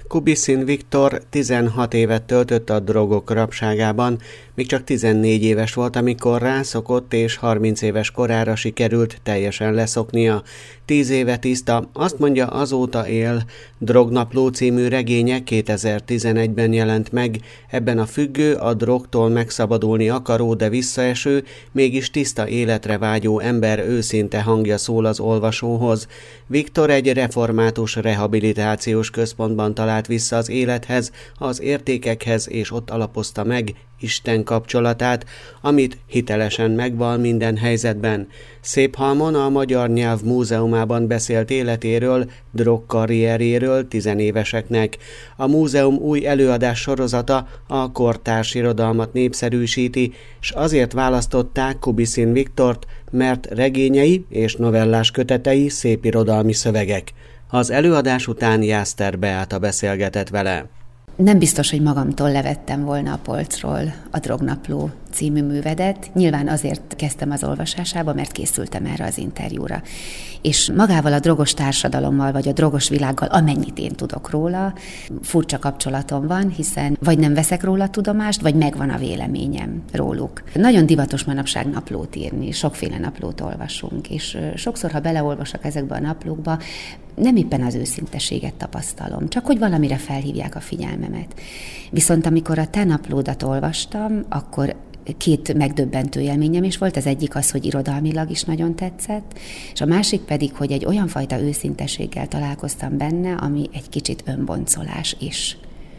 Kubiszin Viktor 16 évet töltött a drogok rabságában, még csak 14 éves volt, amikor rászokott, és 30 éves korára sikerült teljesen leszoknia. 10 éve tiszta, azt mondja, azóta él. Drognapló című regénye 2011-ben jelent meg. Ebben a függő, a drogtól megszabadulni akaró, de visszaeső, mégis tiszta életre vágyó ember őszinte hangja szól az olvasóhoz. Viktor egy református rehabilitációs központban talált vissza az élethez, az értékekhez, és ott alapozta meg Isten kapcsolatát, amit hitelesen megval minden helyzetben. Széphalmon a Magyar Nyelv Múzeumában beszélt életéről, drogkarrierjéről 10 éveseknek. A múzeum új előadás sorozata a kortárs irodalmat népszerűsíti, és azért választották Kubiszin Viktort, mert regényei és novellás kötetei szép irodalmi szövegek. Az előadás után Jászter Beáta beszélgetett vele. Nem biztos, hogy magamtól levettem volna a polcról a Drognapló című művedet. Nyilván azért kezdtem az olvasásába, mert készültem erre az interjúra. És magával a drogos társadalommal, vagy a drogos világgal, amennyit én tudok róla, furcsa kapcsolatom van, hiszen vagy nem veszek róla tudomást, vagy megvan a véleményem róluk. Nagyon divatos manapság naplót írni, sokféle naplót olvasunk, és sokszor, ha beleolvasok ezekbe a naplókba, nem éppen az őszinteséget tapasztalom, csak hogy valamire felhívják a figyelmemet. Viszont amikor a te naplódat olvastam, akkor 2 megdöbbentő élményem is volt. Az egyik az, hogy irodalmilag is nagyon tetszett, és a másik pedig, hogy egy olyan fajta őszinteséggel találkoztam benne, ami egy kicsit önboncolás is.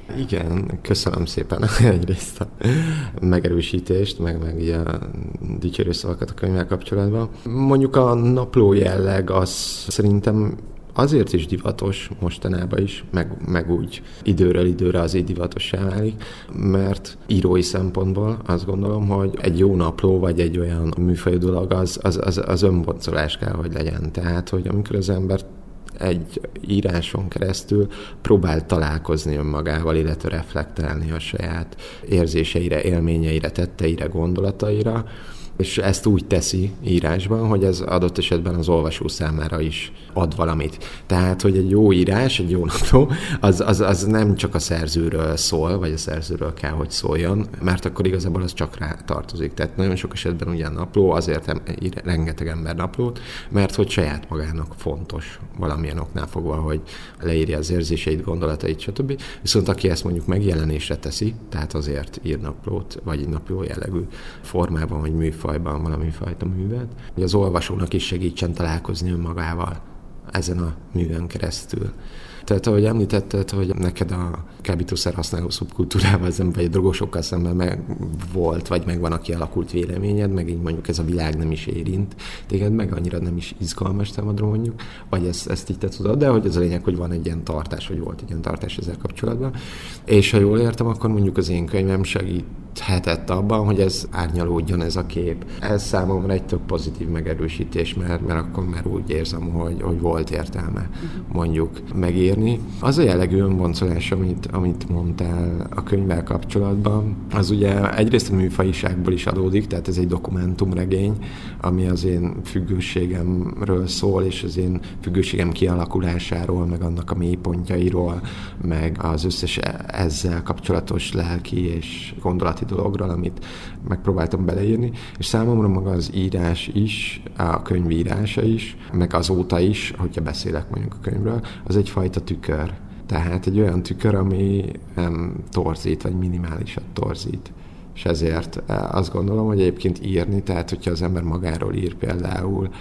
Igen, köszönöm szépen egyrészt a megerősítést, meg a dicsérő szavakat a könyvvel kapcsolatban. Mondjuk a napló jelleg az szerintem azért is divatos mostanában is, meg úgy időről időre azért divatossá válik, mert írói szempontból azt gondolom, hogy egy jó napló, vagy egy olyan műfajú dolog, az önboncolás kell, hogy legyen. Tehát, hogy amikor az ember egy íráson keresztül próbál találkozni önmagával, illetve reflektálni a saját érzéseire, élményeire, tetteire, gondolataira, és ezt úgy teszi írásban, hogy ez adott esetben az olvasó számára is ad valamit. Tehát, hogy egy jó írás, egy jó napló, az nem csak a szerzőről szól, vagy a szerzőről kell, hogy szóljon, mert akkor igazából az csak rá tartozik. Tehát nagyon sok esetben ugyan napló, azért ír rengeteg ember naplót, mert hogy saját magának fontos valamilyen oknál fogva, hogy leírja az érzéseit, gondolatait, stb. Viszont aki ezt mondjuk megjelenésre teszi, tehát azért ír naplót, vagy egy napló jellegű formában, vagy műfajban valami fajta művet, hogy az olvasónak is segítsen találkozni önmagával ezen a műven keresztül. Tehát, ahogy említetted, hogy neked a kábítószer használó szubkultúrával szemben, vagy a drogosokkal szemben meg volt, vagy megvan a kialakult véleményed, meg így mondjuk ez a világ nem is érint téged, meg annyira nem is izgalmas számodra mondjuk, vagy ezt így te tudod, de hogy ez a lényeg, hogy van egy ilyen tartás, vagy volt egy ilyen tartás ezzel kapcsolatban. És ha jól értem, akkor mondjuk az én könyvem segíthetett abban, hogy ez árnyalódjon ez a kép. Ez számomra egy tök pozitív megerősítés, mert akkor már úgy érzem, hogy volt értelme mondjuk megírni. Az a jellegű önboncolás, amit mondtál a könyvvel kapcsolatban, az ugye egyrészt a műfajiságból is adódik, tehát ez egy dokumentumregény, ami az én függőségemről szól, és az én függőségem kialakulásáról, meg annak a mélypontjairól, meg az összes ezzel kapcsolatos lelki és gondolati dologról, amit megpróbáltam beleírni, és számomra maga az írás is, a könyv írása is, meg azóta is, hogyha beszélek mondjuk a könyvről, az egyfajta tükör. Tehát egy olyan tükör, ami nem torzít, vagy minimálisat torzít. És ezért azt gondolom, hogy egyébként írni, tehát hogyha az ember magáról ír például,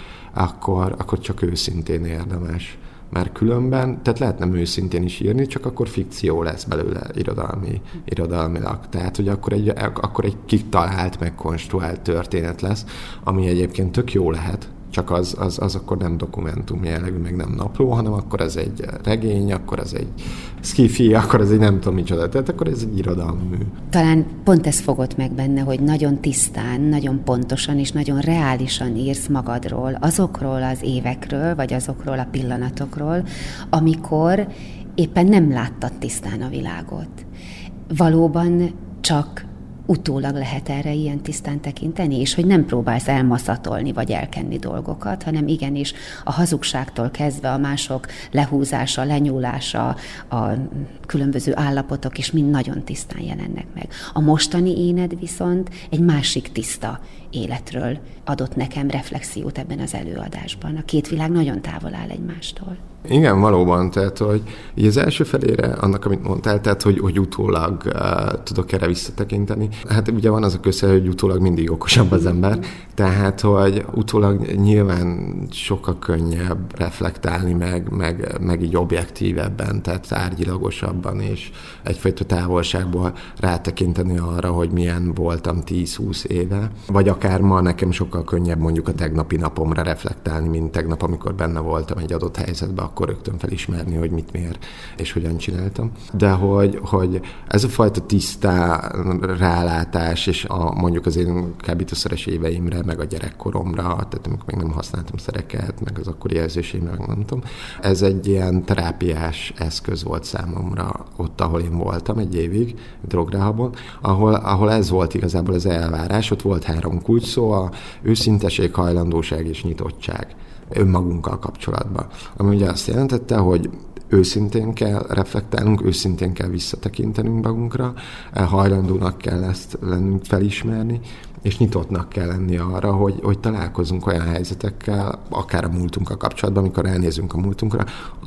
akkor csak őszintén érdemes. Mert különben, tehát lehet nem őszintén is írni, csak akkor fikció lesz belőle irodalmilag. Tehát, hogy akkor egy kitalált, megkonstruált történet lesz, ami egyébként tök jó lehet, csak az akkor nem dokumentum jellegű, meg nem napló, hanem akkor ez egy regény, akkor ez egy sci-fi, akkor ez egy nem tudom micsoda, tehát akkor ez egy irodalmű. Talán pont ez fogott meg benne, hogy nagyon tisztán, nagyon pontosan és nagyon reálisan írsz magadról, azokról az évekről, vagy azokról a pillanatokról, amikor éppen nem láttad tisztán a világot. Valóban csak utólag lehet erre ilyen tisztán tekinteni, és hogy nem próbálsz elmaszatolni vagy elkenni dolgokat, hanem igenis a hazugságtól kezdve a mások lehúzása, lenyúlása, a különböző állapotok is mind nagyon tisztán jelennek meg. A mostani éned viszont egy másik tiszta életről adott nekem reflexiót ebben az előadásban. A két világ nagyon távol áll egymástól. Igen, valóban, tehát, hogy így az első felére annak, amit mondtál, tehát, hogy utólag tudok erre visszatekinteni. Hát ugye van az a közhely, hogy utólag mindig okosabb az ember, tehát, hogy utólag nyilván sokkal könnyebb reflektálni, meg így objektívebben, tehát tárgyilagosabban, és egyfajta távolságból rátekinteni arra, hogy milyen voltam 10-20 éve, vagy akár ma nekem sokkal könnyebb mondjuk a tegnapi napomra reflektálni, mint tegnap, amikor benne voltam egy adott helyzetben, akkor rögtön felismerni, hogy mit, miért és hogyan csináltam. De hogy ez a fajta tisztá rálátás, és mondjuk az én kábítószeres éveimre, meg a gyerekkoromra, tehát amikor még nem használtam szereket, meg az akkori érzéseimre, meg nem tudom, ez egy ilyen terápiás eszköz volt számomra ott, ahol én voltam egy évig, drogrehabon, ahol ez volt igazából az elvárás, ott volt 3 kulcsszó, a őszinteség, hajlandóság és nyitottság önmagunkkal kapcsolatban. Ami ugye azt jelentette, hogy őszintén kell reflektálnunk, őszintén kell visszatekintenünk magunkra, hajlandónak kell ezt lennünk felismerni, és nyitottnak kell lenni arra, hogy találkozunk olyan helyzetekkel, akár a múltunkkal kapcsolatban, amikor elnézünk a múltunkra,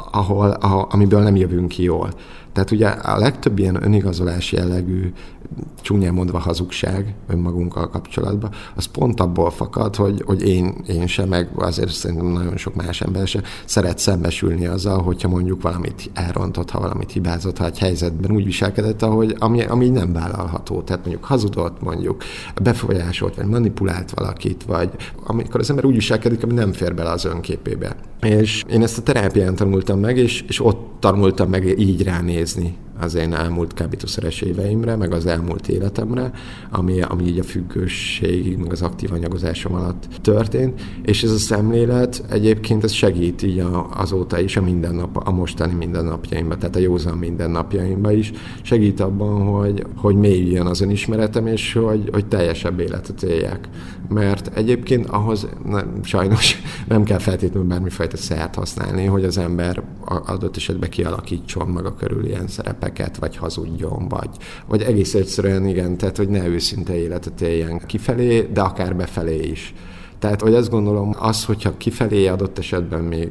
amiből nem jövünk ki jól. Tehát ugye a legtöbb ilyen önigazolás jellegű, csúnyán mondva hazugság önmagunkkal kapcsolatban, az pont abból fakad, hogy én sem, meg azért szerintem nagyon sok más ember sem szeret szembesülni azzal, hogyha mondjuk valamit elrontott, ha valamit hibázott, ha egy helyzetben úgy viselkedett, ami nem vállalható. Tehát mondjuk hazudott, mondjuk befolyásolt, vagy manipulált valakit, vagy amikor az ember úgy viselkedik, ami nem fér bele az önképébe. És én ezt a terápián tanultam meg, és ott tanultam meg így ránézni az én elmúlt kábítószeres éveimre, meg az elmúlt életemre, ami így a függőségig, meg az aktív anyagozásom alatt történt, és ez a szemlélet egyébként ez segít így azóta is a mostani mindennapjaimban, tehát a józan mindennapjaimban is, segít abban, hogy mélyüljön az önismeretem, és hogy teljesebb életet éljek. Mert egyébként ahhoz sajnos nem kell feltétlenül bármifajta szert használni, hogy az ember adott esetben kialakítson maga körül ilyen szerepeket, vagy hazudjon, vagy egész egyszerűen igen, tehát hogy ne őszinte életet éljen kifelé, de akár befelé is. Tehát, hogy azt gondolom, hogyha kifelé adott esetben még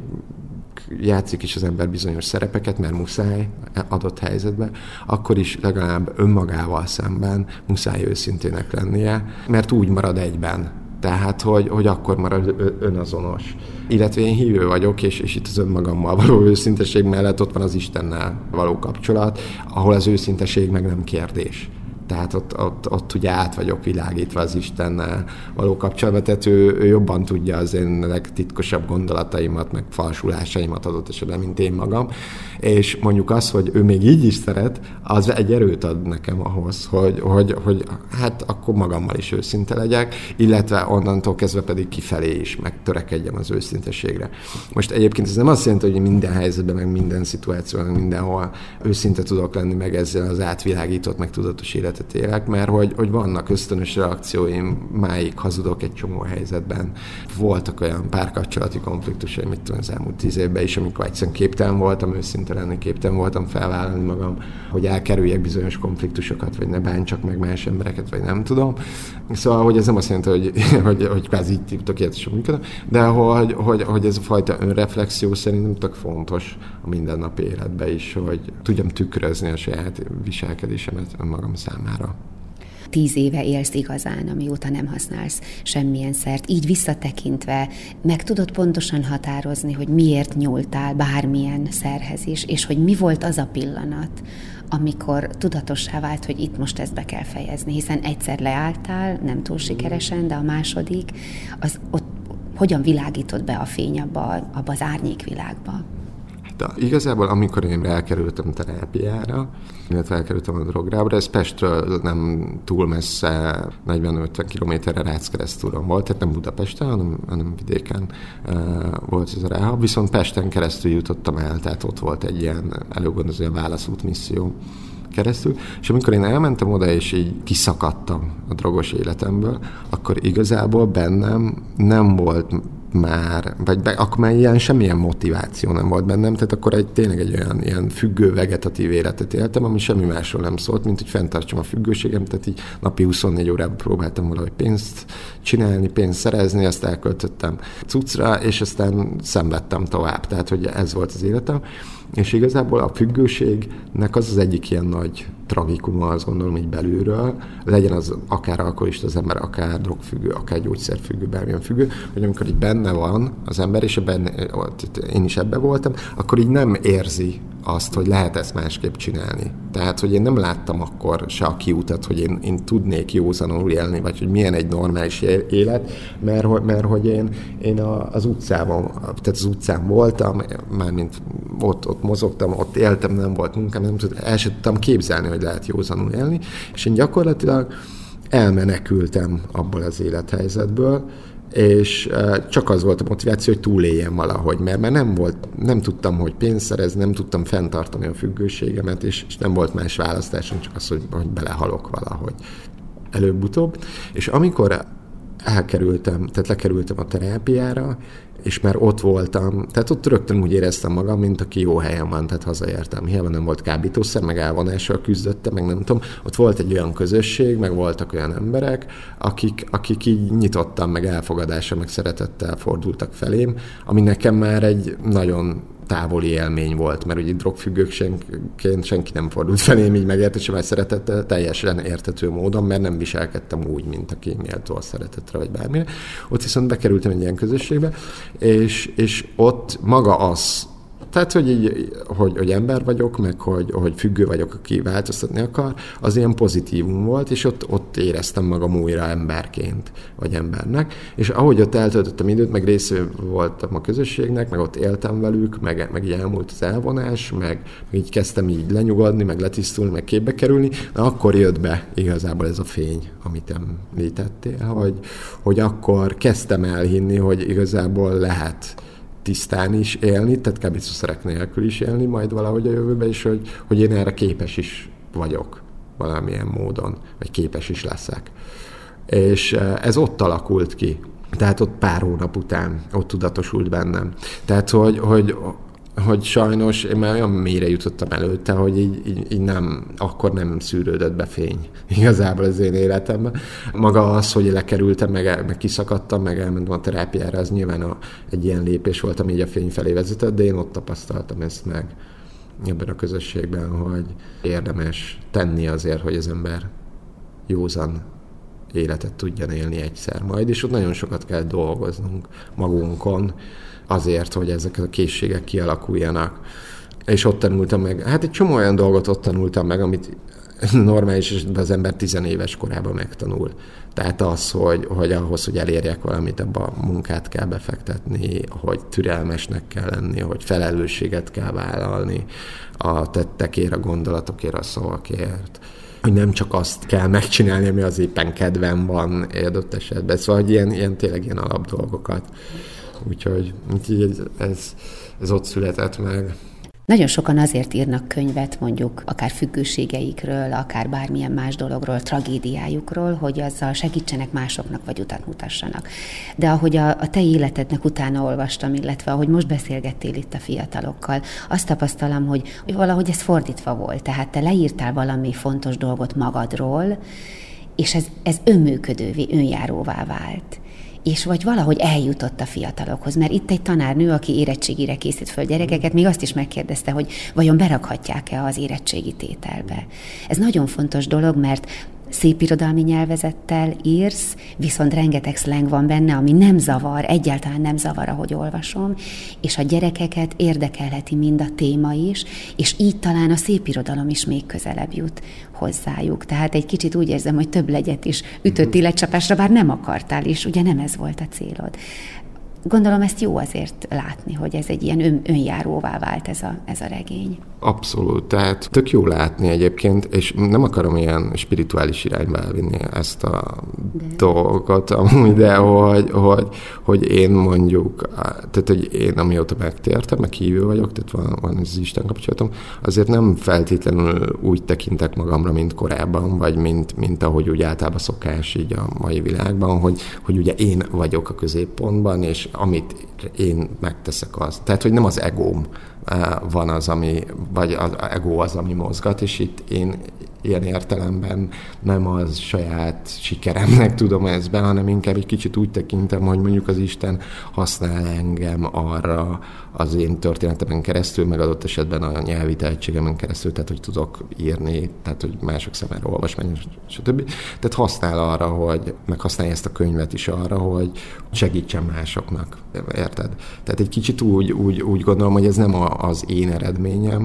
játszik is az ember bizonyos szerepeket, mert muszáj adott helyzetben, akkor is legalább önmagával szemben muszáj őszintének lennie, mert úgy marad egyben. Tehát, hogy akkor marad önazonos. Illetve én hívő vagyok, és itt az önmagammal való őszinteség mellett ott van az Istennel való kapcsolat, ahol az őszinteség meg nem kérdés. Tehát ott ugye át vagyok világítva az Istennel való kapcsolatban, tehát ő jobban tudja az én legtitkosabb gondolataimat, meg falsulásaimat adott esetben, mint én magam. És mondjuk az, hogy ő még így is szeret, az egy erőt ad nekem ahhoz, hogy hát akkor magammal is őszinte legyek, illetve onnantól kezdve pedig kifelé is megtörekedjem az őszinteségre. Most egyébként ez nem azt jelenti, hogy minden helyzetben, meg minden szituációban, meg mindenhol őszinte tudok lenni, meg ezzel az átvilágított, meg tudatos életet élek, mert hogy vannak ösztönös reakcióim, máig hazudok egy csomó helyzetben. Voltak olyan párkapcsolati konfliktusai, mit tudom, az elmúlt 10 évben is, amikor egyszerűen képtelen voltam őszinte lenni, képtelen voltam felvállalni magam, hogy elkerüljek bizonyos konfliktusokat, vagy ne bántsak meg más embereket, vagy nem tudom. Szóval, hogy ez nem azt jelenti, hogy kvázi így tökéletesen működöm, de hogy ez a fajta önreflexió szerintem tök fontos a mindennapi életben is, hogy tudjam tükrözni a saját viselkedésemet önmagam számára. 10 éve élsz igazán, amióta nem használsz semmilyen szert. Így visszatekintve meg tudod pontosan határozni, hogy miért nyúltál bármilyen szerhez is, és hogy mi volt az a pillanat, amikor tudatossá vált, hogy itt most ezt be kell fejezni, hiszen egyszer leálltál, nem túl sikeresen, de a második, az ott hogyan világított be a fény abba az árnyékvilágba? De igazából, amikor én elkerültem terápiára, illetve elkerültem a drográbra, ez Pestről nem túl messze, 40-50 kilométerre Rácz-Keresztúron volt, tehát nem Budapesten, hanem vidéken volt ez a ráhab, viszont Pesten keresztül jutottam el, tehát ott volt egy ilyen előgondozó válaszút misszió, keresztül, és amikor én elmentem oda, és így kiszakadtam a drogos életemből, akkor igazából bennem nem volt már, akkor már ilyen semmilyen motiváció nem volt bennem, tehát akkor tényleg egy olyan ilyen függő, vegetatív életet éltem, ami semmi másról nem szólt, mint hogy fenntartsam a függőségem, tehát így napi 24 órában próbáltam valahogy pénzt csinálni, pénzt szerezni, azt elköltöttem cuccra, és aztán szenvedtem tovább, tehát hogy ez volt az életem, és igazából a függőségnek az egyik ilyen nagy tragikuma, azt gondolom így belülről, legyen az akár alkoholista az ember, akár drogfüggő, akár gyógyszerfüggő, bármilyen függő, hogy amikor így benne van az ember, és én is ebben voltam, akkor így nem érzi azt, hogy lehet ezt másképp csinálni. Tehát, hogy én nem láttam akkor se a kiutat, hogy én tudnék józanul élni, vagy hogy milyen egy normális élet, mert hogy én az utcában, tehát az utcán voltam, mármint ott mozogtam, ott éltem, nem volt munkám, el sem tudtam képzelni, hogy lehet józanul élni, és én gyakorlatilag elmenekültem abból az élethelyzetből, és csak az volt a motiváció, hogy túléljem valahogy, mert nem tudtam, hogy pénzt szerezni, nem tudtam fenntartani a függőségemet, és nem volt más választásom, csak az, hogy belehalok valahogy előbb-utóbb. És amikor lekerültem a terápiára, és már ott voltam, tehát ott rögtön úgy éreztem magam, mint aki jó helyen van, tehát hazaértem. Hiába nem volt kábítószer, meg elvonással küzdöttem, meg nem tudom. Ott volt egy olyan közösség, meg voltak olyan emberek, akik így nyitottan, meg elfogadással, meg szeretettel fordultak felém, ami nekem már egy nagyon távoli élmény volt, mert ugye drogfüggőként senki nem fordult felém így megértése, vagy szeretettel, teljesen érthető módon, mert nem viselkedtem úgy, mint aki méltó a szeretetre, vagy bármire. Ott viszont bekerültem egy ilyen közösségbe, és ott maga az, tehát, hogy ember vagyok, meg hogy függő vagyok, aki változtatni akar, az ilyen pozitívum volt, és ott éreztem magam újra emberként, vagy embernek, és ahogy ott eltöltöttem időt, meg része voltam a közösségnek, meg ott éltem velük, meg így elmúlt az elvonás, meg így kezdtem így lenyugodni, meg letisztulni, meg képbe kerülni, na akkor jött be igazából ez a fény, amit említettél, hogy akkor kezdtem elhinni, hogy igazából lehet tisztán is élni, tehát kábítószerek nélkül is élni majd valahogy a jövőben, és hogy én erre képes is vagyok valamilyen módon, vagy képes is leszek. És ez ott alakult ki. Tehát ott pár hónap után ott tudatosult bennem. Tehát, hogy sajnos én már olyan mélyre jutottam előtte, hogy így akkor nem szűrődött be fény igazából az én életemben. Maga az, hogy lekerültem, meg kiszakadtam, meg elmentem a terápiára, az nyilván egy ilyen lépés volt, ami így a fény felé vezetett, de én ott tapasztaltam ezt meg ebben a közösségben, hogy érdemes tenni azért, hogy az ember józan életet tudjon élni egyszer majd, és ott nagyon sokat kell dolgoznunk magunkon, azért, hogy ezek a készségek kialakuljanak. És ott tanultam meg, hát egy csomó olyan dolgot ott tanultam meg, amit normális esetben az ember 10 éves korában megtanul. Tehát az, hogy ahhoz, hogy elérjek valamit, abba a munkát kell befektetni, hogy türelmesnek kell lenni, hogy felelősséget kell vállalni a tettekért, a gondolatokért, a szavakért. Hogy nem csak azt kell megcsinálni, ami az éppen kedvem van adott esetben. Szóval ilyen tényleg ilyen alapdolgokat. Úgyhogy ez ott született meg. Nagyon sokan azért írnak könyvet, mondjuk akár függőségeikről, akár bármilyen más dologról, tragédiájukról, hogy azzal segítsenek másoknak, vagy utat mutassanak. De ahogy a te életednek utána olvastam, illetve ahogy most beszélgettél itt a fiatalokkal, azt tapasztalom, hogy valahogy ez fordítva volt. Tehát te leírtál valami fontos dolgot magadról, és ez önműködővé, önjáróvá vált. És vagy valahogy eljutott a fiatalokhoz, mert itt egy tanárnő, aki érettségire készít föl gyerekeket, még azt is megkérdezte, hogy vajon berakhatják-e az érettségi tételbe. Ez nagyon fontos dolog, mert szépirodalmi nyelvezettel írsz, viszont rengeteg szleng van benne, ami nem zavar, egyáltalán nem zavar, ahogy olvasom, és a gyerekeket érdekelheti mind a téma is, és így talán a szépirodalom is még közelebb jut hozzájuk. Tehát egy kicsit úgy érzem, hogy több legyet is ütött illetcsapásra, bár nem akartál is, ugye nem ez volt a célod. Gondolom ezt jó azért látni, hogy ez egy ilyen önjáróvá vált ez a regény. Abszolút, tehát tök jó látni egyébként, és nem akarom ilyen spirituális irányba elvinni ezt a dolgot, amúgy, de hogy én mondjuk, tehát hogy én amióta megtértem, meg hívő vagyok, tehát van az Isten kapcsolatom, azért nem feltétlenül úgy tekintek magamra, mint korábban, vagy mint ahogy úgy általában szokás így a mai világban, hogy ugye én vagyok a középpontban, és amit én megteszek az. Tehát, hogy nem az egóm van az, ami, vagy az ego az, ami mozgat, és itt én ilyen értelemben nem az saját sikeremnek tudom ezt be, hanem inkább egy kicsit úgy tekintem, hogy mondjuk az Isten használ engem arra az én történetemen keresztül, meg adott esetben a nyelvi tehetségemen keresztül, tehát hogy tudok írni, tehát hogy mások számára olvasmány, stb. Tehát használ arra, hogy meghasználja ezt a könyvet is arra, hogy segítsen másoknak. Érted? Tehát egy kicsit úgy gondolom, hogy ez nem az én eredményem,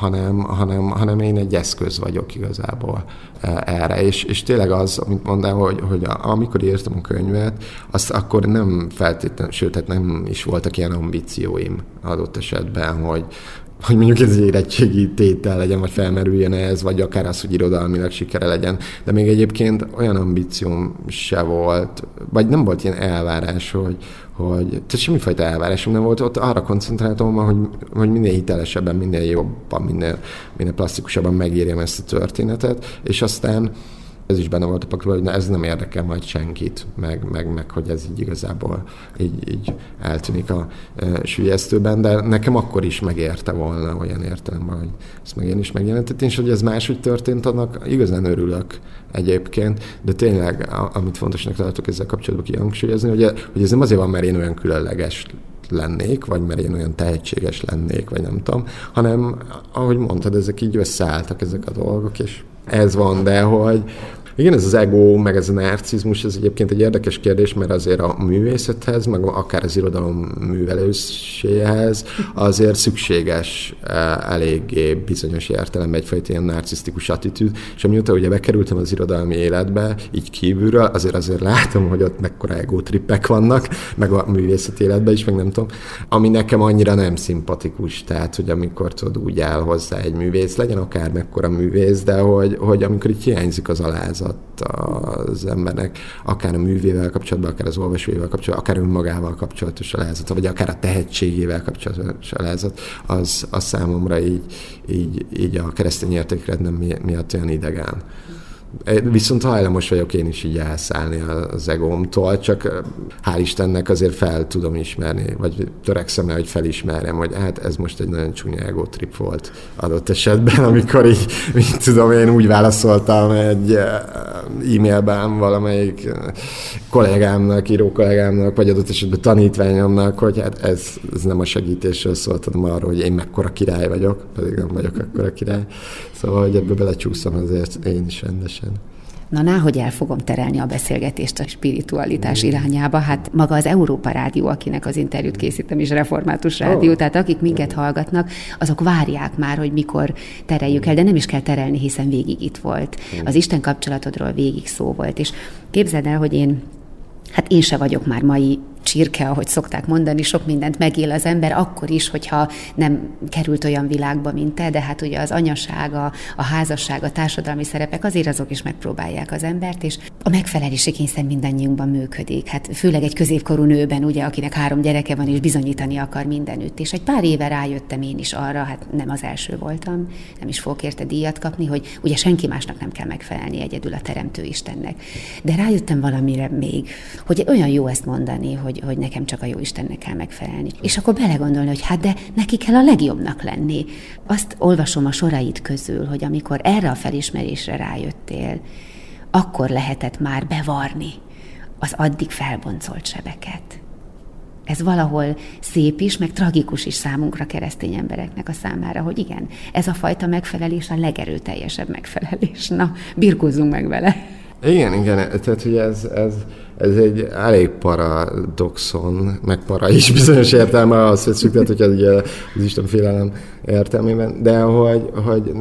hanem én egy eszköz vagyok igazából erre. És tényleg az, amit mondtam, hogy amikor írtam a könyvet, azt akkor nem feltétlenül, sőt, tehát nem is voltak ilyen ambícióim adott esetben, hogy mondjuk ez egy érettségi tétel legyen, vagy felmerüljön ez, vagy akár az, hogy irodalmilag sikere legyen. De még egyébként olyan ambícióm se volt, vagy nem volt ilyen elvárás, tehát semmifajta elvárásom nem volt, ott arra koncentráltam, hogy minél hitelesebben, minél jobban, minél plastikusabban megírjam ezt a történetet, és aztán ez is benne volt a pakliban, hogy ez nem érdekel majd senkit, meg hogy ez így igazából így eltűnik a sülyeztőben, de nekem akkor is megérte volna olyan értelemben, hogy ezt meg én is megjelentettem, és hogy ez máshogy történt, annak igazán örülök egyébként, de tényleg, amit fontosnak tartok ezzel kapcsolatban kihangsúlyozni, hogy ez nem azért van, mert én olyan különleges lennék, vagy mert én olyan tehetséges lennék, vagy nem tudom, hanem, ahogy mondtad, ezek így összeálltak ezek a dolgok, és ez van, de hogy igen, ez az ego, meg ez a narcizmus, ez egyébként egy érdekes kérdés, mert azért a művészethez, meg akár az irodalom művelőséhez azért szükséges eléggé bizonyos értelemben egyfajta ilyen narcisztikus attitűd, és amióta ugye bekerültem az irodalmi életbe, így kívülről, azért látom, hogy ott mekkora ego trippek vannak, meg a művészeti életben is, meg nem tudom, ami nekem annyira nem szimpatikus, tehát, hogy amikor tudod, úgy áll hozzá egy művész, legyen akár mekkora művész, de hogy amikor így hiányzik az alázat az embernek, akár a művével kapcsolatban, akár az olvasóival kapcsolatban, akár önmagával kapcsolatos alázat, vagy akár a tehetségével kapcsolatos alázat, az számomra így a keresztény értékrend miatt olyan idegen. Viszont hajlamos vagyok én is így elszállni az egómtól, csak hál' Istennek azért fel tudom ismerni, vagy törekszem rá, hogy felismerjem, hogy hát ez most egy nagyon csúnya ego trip volt adott esetben, amikor így, mint tudom, én úgy válaszoltam egy e-mailben valamelyik kollégámnak, író kollégámnak, vagy adott esetben tanítványomnak, hogy hát ez nem a segítésről szólt, hanem arról, hogy én mekkora király vagyok, pedig nem vagyok akkora király. Szóval, hogy ebbe belecsúszom azért én is rendesen. Na, hogy el fogom terelni a beszélgetést a spiritualitás irányába. Hát maga az Európa Rádió, akinek az interjút készítem, is református rádió, tehát akik minket hallgatnak, azok várják már, hogy mikor tereljük el, de nem is kell terelni, hiszen végig itt volt. Az Isten kapcsolatodról végig szó volt, és képzeld el, hogy én se vagyok már mai csirke, ahogy szokták mondani, sok mindent megél az ember, akkor is, hogyha nem került olyan világba, mint te, de hát ugye az anyaság, a házasság, a társadalmi szerepek, azért azok is megpróbálják az embert, és a megfelelési kényszer mindannyiunkban működik. Hát főleg egy középkorú nőben, ugye, akinek 3 gyereke van, és bizonyítani akar mindenütt. És egy pár éve rájöttem én is arra, hát nem az első voltam, nem is fogok érte díjat kapni, hogy ugye senki másnak nem kell megfelelni, egyedül a Teremtő Istennek. De rájöttem valamire még, hogy olyan jó ezt mondani, hogy nekem csak a jó Istennek kell megfelelni. És akkor belegondolni, hogy hát de neki kell a legjobbnak lenni. Azt olvasom a soraid közül, hogy amikor erre a felismerésre rájöttél, akkor lehetett már bevarni az addig felboncolt sebeket. Ez valahol szép is, meg tragikus is számunkra, keresztény embereknek a számára, hogy igen, ez a fajta megfelelés a legerőteljesebb megfelelés. Na, birkózzunk meg vele. Igen, tehát hogy ez egy elég paradoxon, meg para is bizonyos értelme az, hogy szükséget, hogy az Isten félelem értelmében, de hogy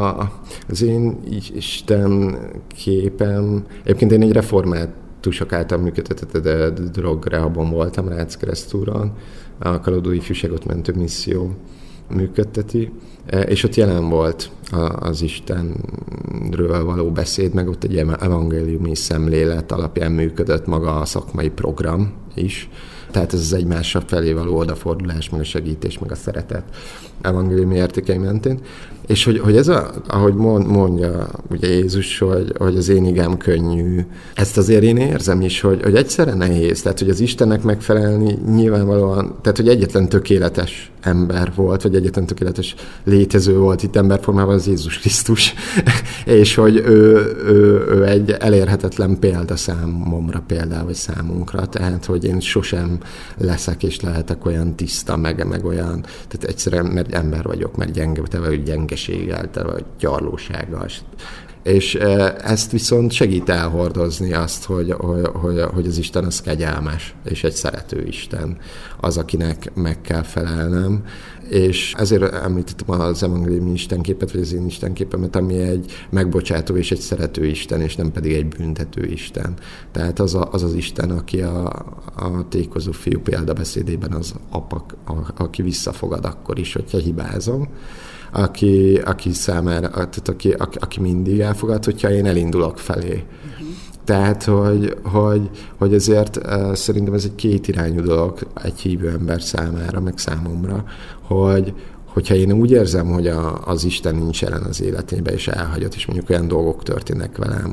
az én Isten képem, egyébként én egy reformátusok által működtetett drogrehabon voltam, Rácz Keresztúron, a Kalódó Ifjúságot Mentő Misszió működteti, és ott jelen volt az Istenről való beszéd, meg ott egy evangéliumi szemlélet alapján működött maga a szakmai program is. Tehát ez az egymással felé való odafordulás, meg a segítés, meg a szeretet evangéliumi értékei mentén. És hogy ez ahogy mondja ugye Jézus, hogy az én igám könnyű, ezt azért én érzem is, hogy egyszerre nehéz, tehát hogy az Istennek megfelelni nyilvánvalóan, tehát hogy egyetlen tökéletes ember volt, vagy egyetlen tökéletes létező volt itt emberformában, az Jézus Krisztus, és hogy ő egy elérhetetlen példa számomra például, vagy számunkra, tehát hogy én sosem leszek és lehetek olyan tiszta, meg olyan, tehát egyszerűen, mert ember vagyok, mert gyenge, te vagy gyengeséggel, te vagy gyarlósággal. És ezt viszont segít elhordozni azt, hogy az Isten az kegyelmes, és egy szerető Isten, az, akinek meg kell felelnem. És ezért említettem az evangéliumi istenképet, vagy az én istenképemet, ami egy megbocsátó és egy szerető Isten, és nem pedig egy büntető Isten. Tehát az Isten, aki a tékozó fiú példabeszédében az apa, aki visszafogad akkor is, hogyha hibázom, aki számára, tehát aki mindig elfogad, hogyha én elindulok felé. Tehát, hogy ezért szerintem ez egy kétirányú dolog egy hívő ember számára, meg számomra, hogyha én úgy érzem, hogy az Isten nincs jelen az életében, és elhagyott, és mondjuk olyan dolgok történnek velem,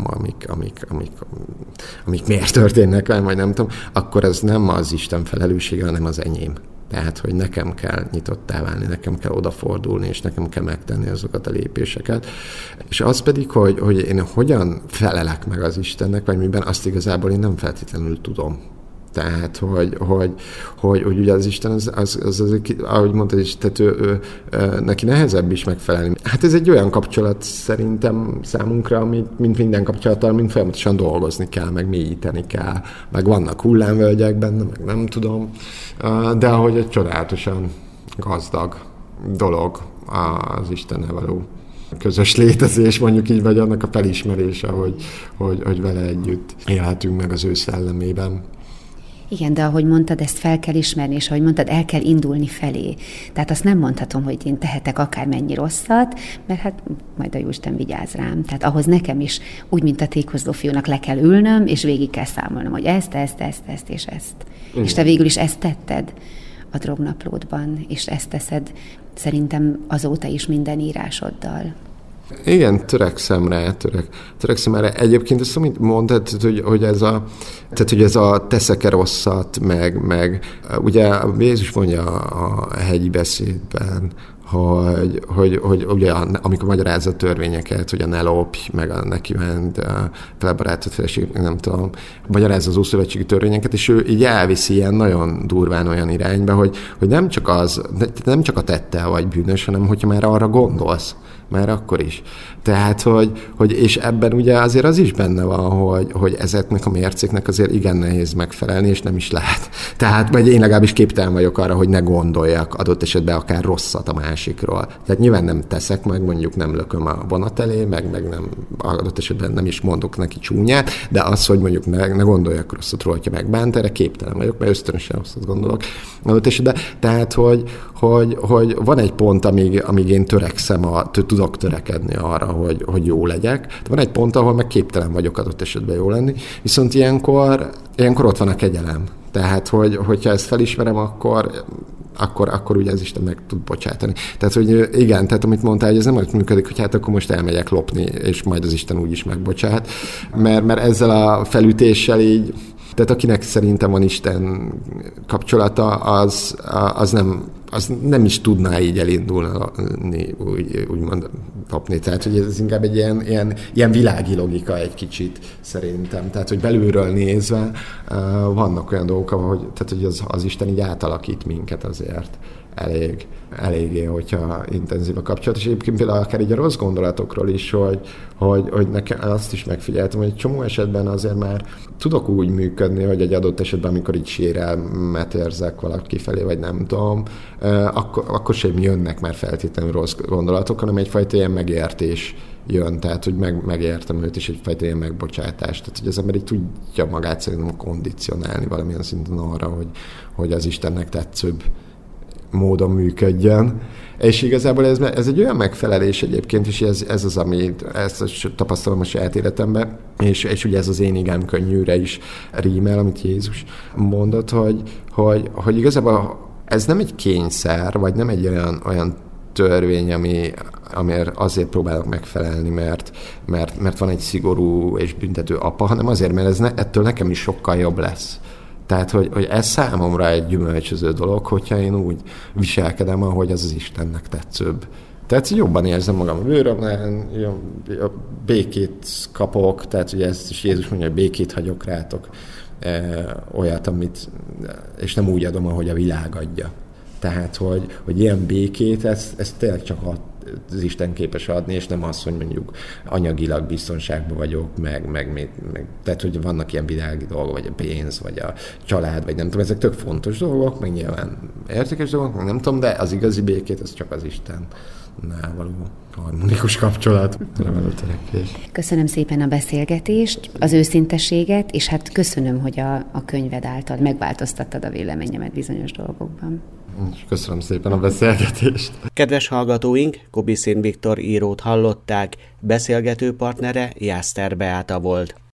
amik miért történnek velem, vagy nem tudom, akkor ez nem az Isten felelőssége, hanem az enyém. Tehát, hogy nekem kell nyitottá válni, nekem kell odafordulni, és nekem kell megtenni azokat a lépéseket. És az pedig, hogy én hogyan felelek meg az Istennek, vagy miben, azt igazából én nem feltétlenül tudom. Tehát, hogy ugye az Isten, az ahogy mondtad is, tehát neki nehezebb is megfelelni. Hát ez egy olyan kapcsolat szerintem számunkra, mint minden kapcsolattal, mint folyamatosan dolgozni kell, meg mélyíteni kell, meg vannak hullámvölgyek benne, meg nem tudom, de hogy egy csodálatosan gazdag dolog az Istennel való közös létezés, mondjuk így, vagy annak a felismerése, hogy vele együtt élhetünk meg az ő szellemében. Igen, de ahogy mondtad, ezt fel kell ismerni, és ahogy mondtad, el kell indulni felé. Tehát azt nem mondhatom, hogy én tehetek akármennyi rosszat, mert hát majd a Jóisten vigyáz rám. Tehát ahhoz nekem is, úgy, mint a tékozló fiúnak le kell ülnöm, és végig kell számolnom, hogy ezt és ezt. Igen. És te végül is ezt tetted a drognaplódban, és ezt teszed szerintem azóta is minden írásoddal. Igen, törekszem rá. Egyébként azt, amit mondtad, hogy ez a teszek-e rosszat, meg ugye Jézus mondja a hegyi beszédben, hogy ugye, amikor magyarázza a törvényeket, hogy ne lopj, meg ne kívánd felbarátod feleség, nem tudom, magyarázza az ószövetségi törvényeket, és ő így elviszi ilyen nagyon durván olyan irányba, hogy nem csak a tettel vagy bűnös, hanem hogyha már arra gondolsz, már akkor is. Tehát, hogy és ebben ugye azért az is benne van, hogy ezeknek a mércéknek azért igen nehéz megfelelni, és nem is lehet. Tehát, vagy én legalábbis képtelen vagyok arra, hogy ne gondoljak adott esetben akár rosszat a másikról. Tehát nyilván nem teszek meg, mondjuk nem lököm a vonat elé, meg nem, adott esetben nem is mondok neki csúnyát, de az, hogy mondjuk ne gondoljak rosszat róla, hogyha megbánt, erre képtelen vagyok, mert ösztönösen rosszat gondolok. Adott esetben. Tehát, hogy van egy pont, amíg én tudok törekedni arra, hogy jó legyek. De van egy pont, ahol meg képtelen vagyok adott esetben jó lenni. Viszont ilyenkor ott van a kegyelem. Tehát, hogyha ezt felismerem, akkor ugye az Isten meg tud bocsátani. Tehát, hogy igen, tehát amit mondtál, hogy ez nem úgy működik, hogy hát akkor most elmegyek lopni, és majd az Isten úgyis megbocsát. Mert ezzel a felütéssel így, tehát akinek szerintem van Isten kapcsolata, az nem is tudná így elindulni, úgymond lopni. Tehát, hogy ez inkább egy ilyen világi logika egy kicsit szerintem. Tehát, hogy belülről nézve vannak olyan dolgok, hogy az Isten így átalakít minket azért eléggé, hogyha intenzív a kapcsolat. És egyébként például akár így a rossz gondolatokról is, hogy nekem azt is megfigyeltem, hogy egy csomó esetben azért már tudok úgy működni, hogy egy adott esetben, amikor így sérelmet érzek valaki felé, vagy nem tudom, akkor sem jönnek már feltétlenül rossz gondolatok, hanem egyfajta ilyen megértés jön, tehát hogy megértem őt, és egyfajta ilyen megbocsátás. Tehát, hogy az ember így tudja magát szerintem kondicionálni valamilyen szinten arra, hogy az Istennek tetszőbb módon működjön, És igazából ez egy olyan megfelelés egyébként, és ez az, amit ezt tapasztalom a saját életemben, és ugye ez az Én igám könnyűre is rímel, amit Jézus mondott, hogy igazából ez nem egy kényszer, vagy nem egy olyan törvény, amire azért próbálok megfelelni, mert van egy szigorú és büntető apa, hanem azért, mert ettől nekem is sokkal jobb lesz. Tehát, hogy ez számomra egy gyümölcsöző dolog, hogyha én úgy viselkedem, ahogy az Istennek tetszőbb. Tehát jobban érzem magam a bőrömben, békét kapok, tehát ugye ezt is Jézus mondja, hogy békét hagyok rátok, olyat, és nem úgy adom, ahogy a világ adja. Tehát, hogy ilyen békét, ez tényleg csak az Isten képes adni, és nem az, hogy mondjuk anyagilag biztonságban vagyok, meg tehát, hogy vannak ilyen világi dolgok, vagy a pénz, vagy a család, vagy nem tudom, ezek tök fontos dolgok, meg nyilván értékes dolgok, meg nem tudom, de az igazi békét, az csak az Istennel való harmonikus kapcsolat. Köszönöm szépen a beszélgetést, az őszintességet, és hát köszönöm, hogy a könyved által megváltoztattad a véleményemet bizonyos dolgokban. Köszönöm szépen a beszélgetést. Kedves hallgatóink, Kubiszin Viktor írót hallották, beszélgető partnere Jászter Beáta volt.